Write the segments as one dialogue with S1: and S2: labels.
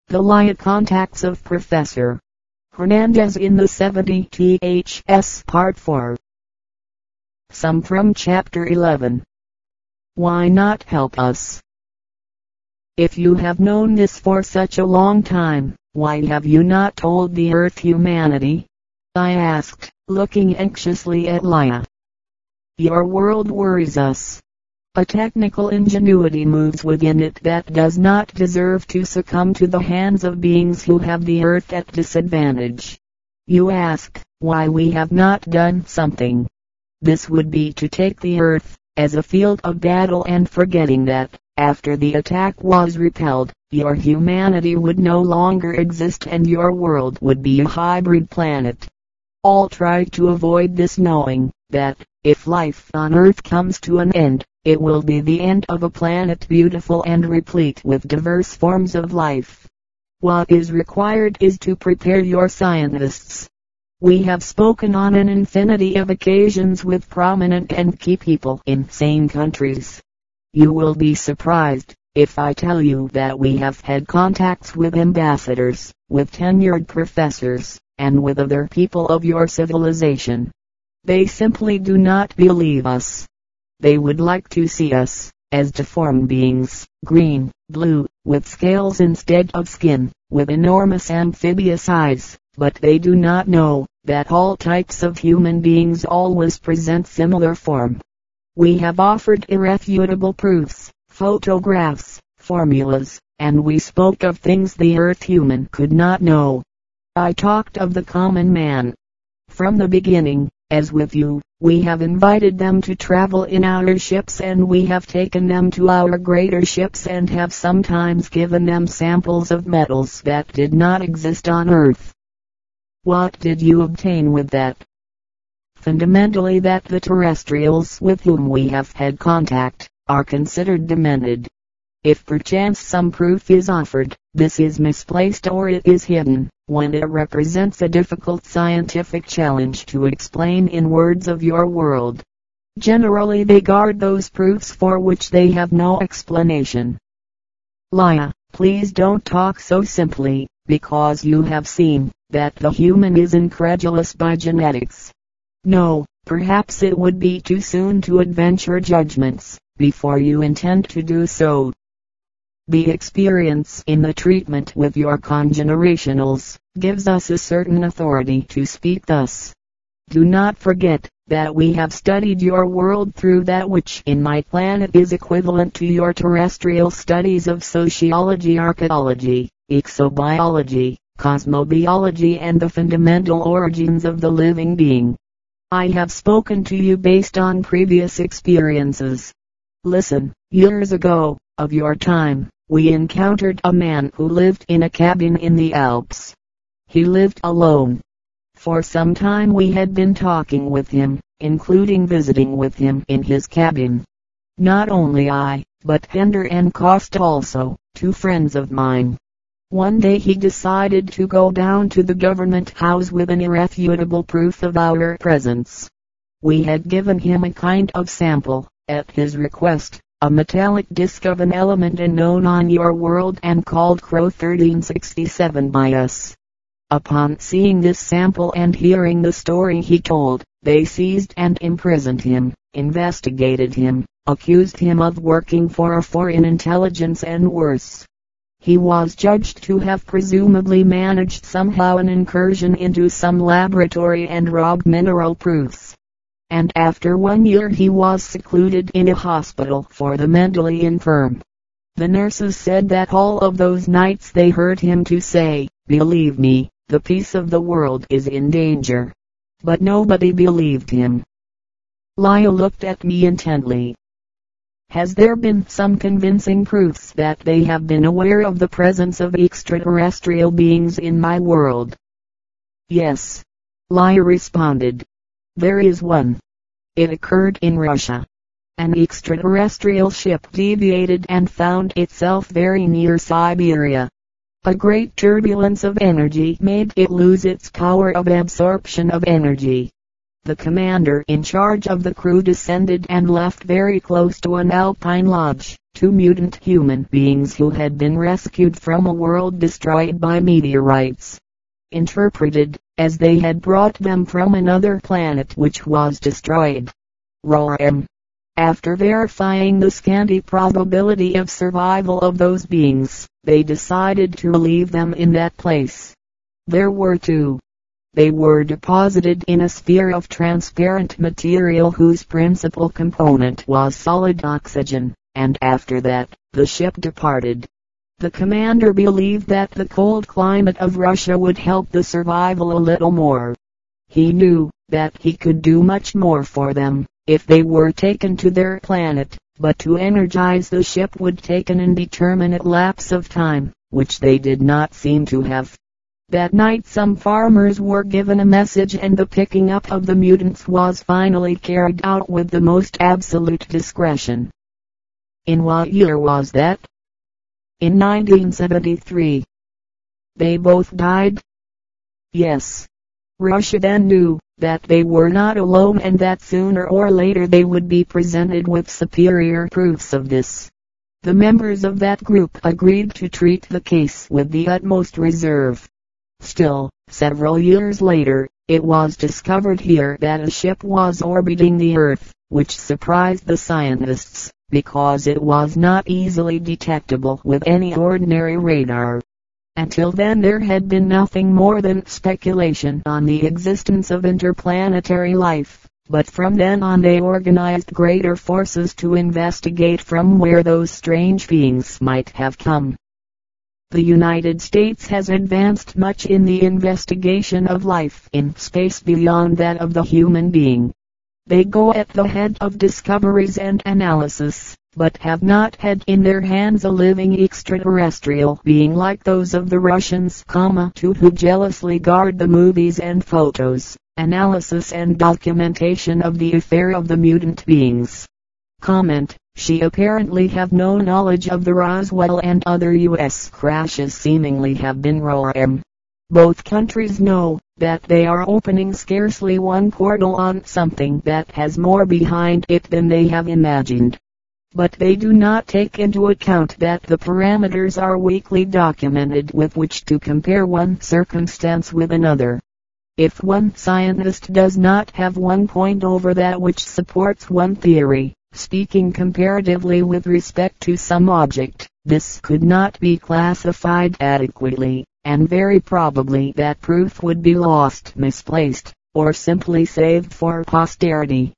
S1: The Laya Contacts of Professor Hernandez in the 70ths Part 4. Some from Chapter 11. Why not help us? If you have known this for such a long time, why have you not told the Earth humanity? I asked, looking anxiously at Laya. Your world worries us. A technical ingenuity moves within it that does not deserve to succumb to the hands of beings who have the Earth at disadvantage. You ask, why we have not done something. This would be to take the Earth as a field of battle and forgetting that, after the attack was repelled, your humanity would no longer exist and your world would be a hybrid planet. All try to avoid this, knowing that, if life on Earth comes to an end, it will be the end of a planet beautiful and replete with diverse forms of life. What is required is to prepare your scientists. We have spoken on an infinity of occasions with prominent and key people in sane countries. You will be surprised if I tell you that we have had contacts with ambassadors, with tenured professors, and with other people of your civilization. They simply do not believe us. They would like to see us as deformed beings, green, blue, with scales instead of skin, with enormous amphibious eyes, but they do not know that all types of human beings always present similar form. We have offered irrefutable proofs, photographs, formulas, and we spoke of things the Earth human could not know. I talked of the common man. From the beginning, as with you, we have invited them to travel in our ships and we have taken them to our greater ships and have sometimes given them samples of metals that did not exist on Earth. What did you obtain with that? Fundamentally that the terrestrials with whom we have had contact are considered demented. If perchance some proof is offered, this is misplaced or it is hidden, when it represents a difficult scientific challenge to explain in words of your world. Generally they guard those proofs for which they have no explanation. Laya, please don't talk so simply, because you have seen that the human is incredulous by genetics. No, perhaps it would be too soon to adventure judgments, before you intend to do so. The experience in the treatment with your congenerationals gives us a certain authority to speak thus. Do not forget that we have studied your world through that which in my planet is equivalent to your terrestrial studies of sociology, archaeology, exobiology, cosmobiology and the fundamental origins of the living being. I have spoken to you based on previous experiences. Listen, years ago, of your time, we encountered a man who lived in a cabin in the Alps. He lived alone. For some time we had been talking with him, including visiting with him in his cabin. Not only I, but Pender and Costa also, two friends of mine. One day he decided to go down to the government house with an irrefutable proof of our presence. We had given him a kind of sample, at his request, a metallic disc of an element unknown on your world and called Crow 1367 by us. Upon seeing this sample and hearing the story he told, they seized and imprisoned him, investigated him, accused him of working for a foreign intelligence and worse. He was judged to have presumably managed somehow an incursion into some laboratory and robbed mineral proofs. And after 1 year he was secluded in a hospital for the mentally infirm. The nurses said that all of those nights they heard him to say, "Believe me, the peace of the world is in danger." But nobody believed him. Laya looked at me intently. Has there been some convincing proofs that they have been aware of the presence of extraterrestrial beings in my world? Yes. Laya responded. There is one. It occurred in Russia. An extraterrestrial ship deviated and found itself very near Siberia. A great turbulence of energy made it lose its power of absorption of energy. The commander in charge of the crew descended and left very close to an alpine lodge, two mutant human beings who had been rescued from a world destroyed by meteorites. Interpreted, as they had brought them from another planet which was destroyed. Roram. After verifying the scanty probability of survival of those beings, they decided to leave them in that place. There were two. They were deposited in a sphere of transparent material whose principal component was solid oxygen, and after that, the ship departed. The commander believed that the cold climate of Russia would help the survival a little more. He knew that he could do much more for them if they were taken to their planet, but to energize the ship would take an indeterminate lapse of time, which they did not seem to have. That night some farmers were given a message and the picking up of the mutants was finally carried out with the most absolute discretion. In what year was that? In 1973. They both died? Yes. Russia then knew that they were not alone and that sooner or later they would be presented with superior proofs of this. The members of that group agreed to treat the case with the utmost reserve. Still, several years later, it was discovered here that a ship was orbiting the Earth, which surprised the scientists, because it was not easily detectable with any ordinary radar. Until then there had been nothing more than speculation on the existence of interplanetary life, but from then on they organized greater forces to investigate from where those strange beings might have come. The United States has advanced much in the investigation of life in space beyond that of the human being. They go at the head of discoveries and analysis, but have not had in their hands a living extraterrestrial being like those of the Russians, to who jealously guard the movies and photos, analysis and documentation of the affair of the mutant beings. Comment. She apparently have no knowledge of the Roswell and other U.S. crashes seemingly have been Roram. Both countries know that they are opening scarcely one portal on something that has more behind it than they have imagined. But they do not take into account that the parameters are weakly documented with which to compare one circumstance with another. If one scientist does not have one point over that which supports one theory, speaking comparatively with respect to some object, this could not be classified adequately, and very probably that proof would be lost, misplaced, or simply saved for posterity.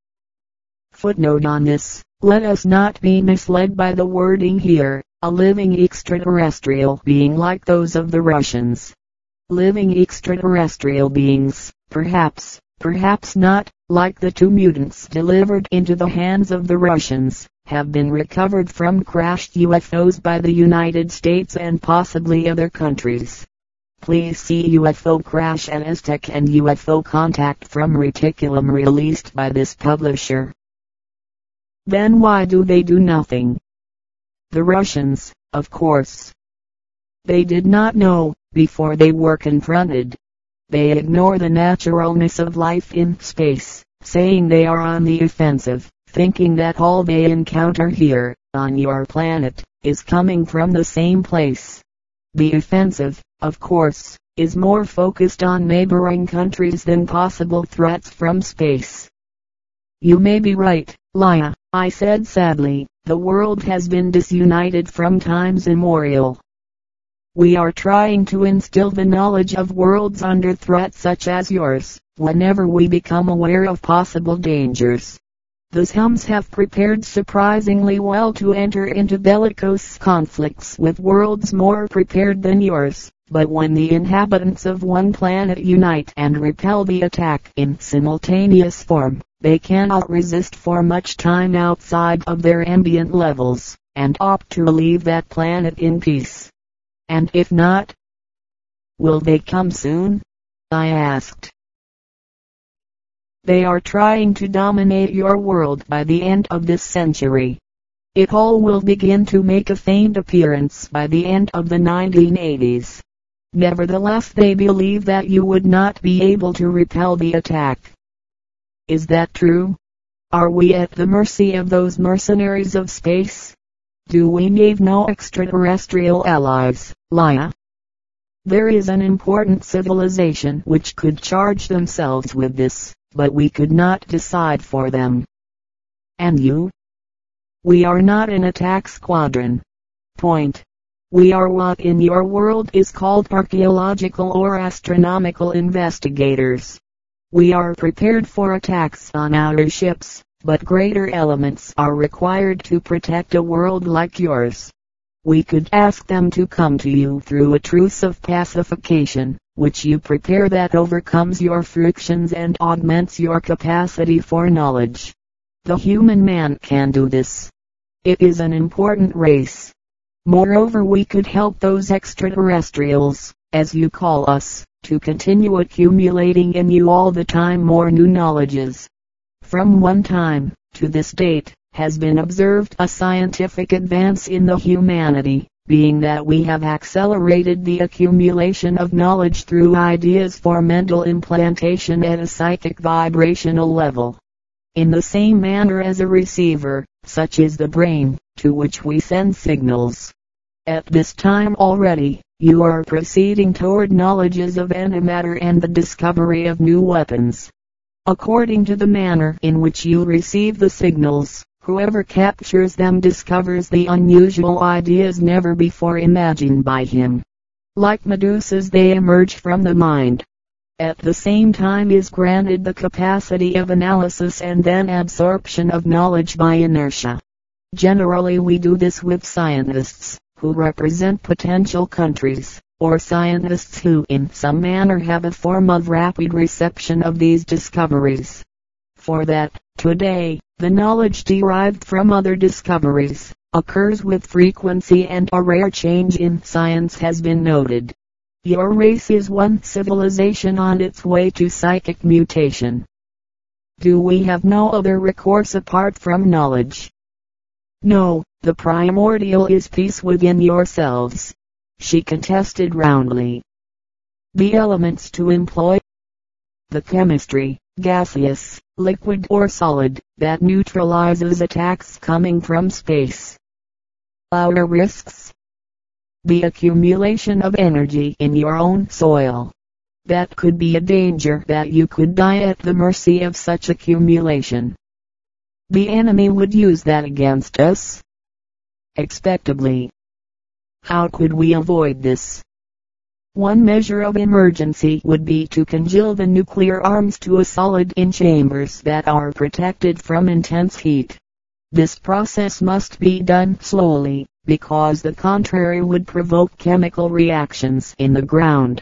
S1: Footnote on this: let us not be misled by the wording here, a living extraterrestrial being like those of the Russians. Living extraterrestrial beings, perhaps, perhaps not, like the two mutants delivered into the hands of the Russians, have been recovered from crashed UFOs by the United States and possibly other countries. Please see UFO Crash at Aztec and UFO Contact from Reticulum released by this publisher. Then why do they do nothing? The Russians, of course. They did not know, before they were confronted. They ignore the naturalness of life in space, saying they are on the offensive, thinking that all they encounter here, on your planet, is coming from the same place. The offensive, of course, is more focused on neighboring countries than possible threats from space. You may be right, Lia, I said sadly. The world has been disunited from times immemorial. We are trying to instill the knowledge of worlds under threat such as yours, whenever we become aware of possible dangers. The Hums have prepared surprisingly well to enter into bellicose conflicts with worlds more prepared than yours, but when the inhabitants of one planet unite and repel the attack in simultaneous form, they cannot resist for much time outside of their ambient levels, and opt to leave that planet in peace. And if not, will they come soon? I asked. They are trying to dominate your world by the end of this century. It all will begin to make a faint appearance by the end of the 1980s. Nevertheless, they believe that you would not be able to repel the attack. Is that true? Are we at the mercy of those mercenaries of space? Do we need no extraterrestrial allies, Leia? There is an important civilization which could charge themselves with this, but we could not decide for them. And you? We are not an attack squadron. Point. We are what in your world is called archaeological or astronomical investigators. We are prepared for attacks on outer ships, but greater elements are required to protect a world like yours. We could ask them to come to you through a truce of pacification, which you prepare that overcomes your frictions and augments your capacity for knowledge. The human man can do this. It is an important race. Moreover, we could help those extraterrestrials, as you call us, to continue accumulating in you all the time more new knowledges. From one time, to this date, has been observed a scientific advance in the humanity, being that we have accelerated the accumulation of knowledge through ideas for mental implantation at a psychic vibrational level. In the same manner as a receiver, such is the brain, to which we send signals. At this time already, you are proceeding toward knowledges of antimatter and the discovery of new weapons. According to the manner in which you receive the signals, whoever captures them discovers the unusual ideas never before imagined by him. Like Medusas, they emerge from the mind. At the same time is granted the capacity of analysis and then absorption of knowledge by inertia. Generally we do this with scientists, who represent potential countries, or scientists who in some manner have a form of rapid reception of these discoveries. For that, today, the knowledge derived from other discoveries, occurs with frequency and a rare change in science has been noted. Your race is one civilization on its way to psychic mutation. Do we have no other recourse apart from knowledge? No, the primordial is peace within yourselves. She contested roundly. The elements to employ? The chemistry, gaseous, liquid or solid, that neutralizes attacks coming from space. Our risks? The accumulation of energy in your own soil. That could be a danger that you could die at the mercy of such accumulation. The enemy would use that against us? Expectably. How could we avoid this? One measure of emergency would be to congeal the nuclear arms to a solid in chambers that are protected from intense heat. This process must be done slowly, because the contrary would provoke chemical reactions in the ground.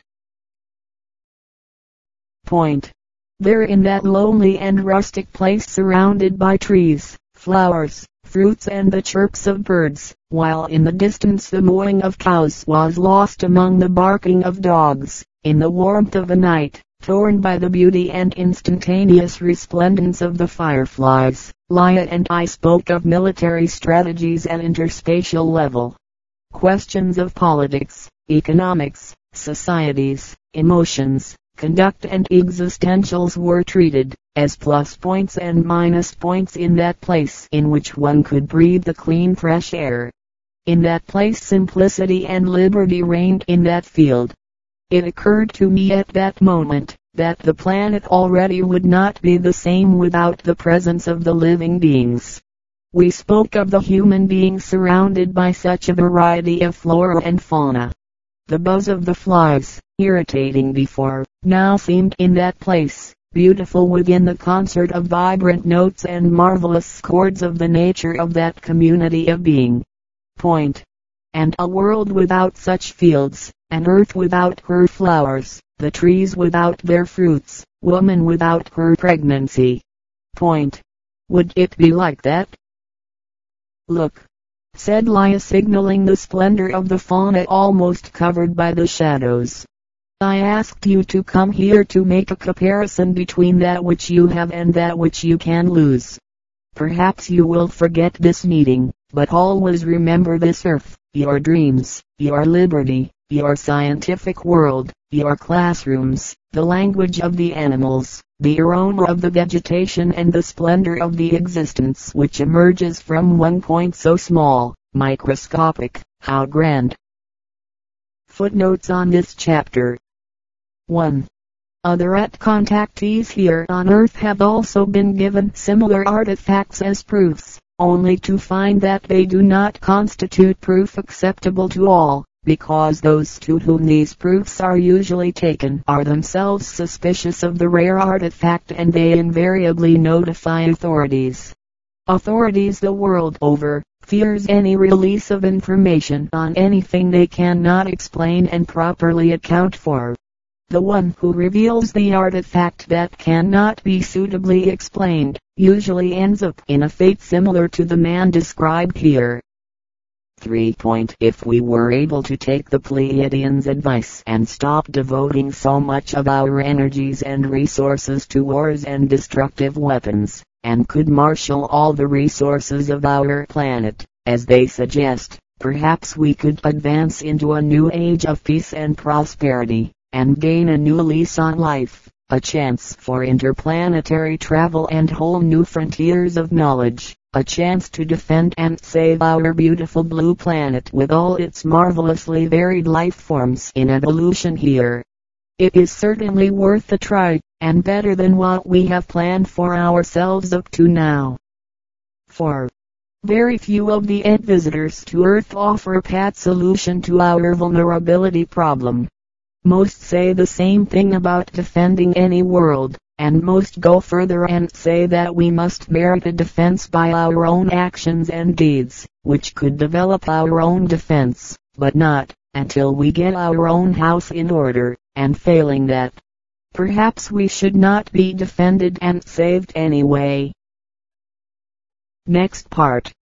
S1: Point. There in that lonely and rustic place, surrounded by trees, flowers, fruits and the chirps of birds, while in the distance the mooing of cows was lost among the barking of dogs, in the warmth of a night, torn by the beauty and instantaneous resplendence of the fireflies, Leia and I spoke of military strategies at interspatial level. Questions of politics, economics, societies, emotions, conduct and existentials were treated, as plus points and minus points in that place in which one could breathe the clean fresh air. In that place simplicity and liberty reigned in that field. It occurred to me at that moment, that the planet already would not be the same without the presence of the living beings. We spoke of the human being surrounded by such a variety of flora and fauna. The buzz of the flies, irritating before, now seemed in that place, beautiful within the concert of vibrant notes and marvelous chords of the nature of that community of being. Point. And a world without such fields, an earth without her flowers, the trees without their fruits, woman without her pregnancy. Point. Would it be like that? Look, said Leia, signaling the splendor of the fauna almost covered by the shadows. I asked you to come here to make a comparison between that which you have and that which you can lose. Perhaps you will forget this meeting, but always remember this earth, your dreams, your liberty, your scientific world, your classrooms, the language of the animals, the aroma of the vegetation and the splendor of the existence which emerges from one point so small, microscopic, how grand. Footnotes on this chapter. 1. Other contactees here on Earth have also been given similar artifacts as proofs, only to find that they do not constitute proof acceptable to all, because those to whom these proofs are usually taken are themselves suspicious of the rare artifact, and they invariably notify authorities. Authorities the world over fears any release of information on anything they cannot explain and properly account for. The one who reveals the artifact that cannot be suitably explained, usually ends up in a fate similar to the man described here. 3. If we were able to take the Pleiadians' advice and stop devoting so much of our energies and resources to wars and destructive weapons, and could marshal all the resources of our planet, as they suggest, perhaps we could advance into a new age of peace and prosperity, and gain a new lease on life, a chance for interplanetary travel and whole new frontiers of knowledge, a chance to defend and save our beautiful blue planet with all its marvelously varied life forms in evolution here. It is certainly worth a try, and better than what we have planned for ourselves up to now. 4. Very few of the visitors to Earth offer a pat solution to our vulnerability problem. Most say the same thing about defending any world, and most go further and say that we must merit a defense by our own actions and deeds, which could develop our own defense, but not until we get our own house in order, and failing that, perhaps we should not be defended and saved anyway. Next part.